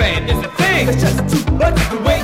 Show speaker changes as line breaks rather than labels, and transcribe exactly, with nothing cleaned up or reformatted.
man is a thing. It's just too much the way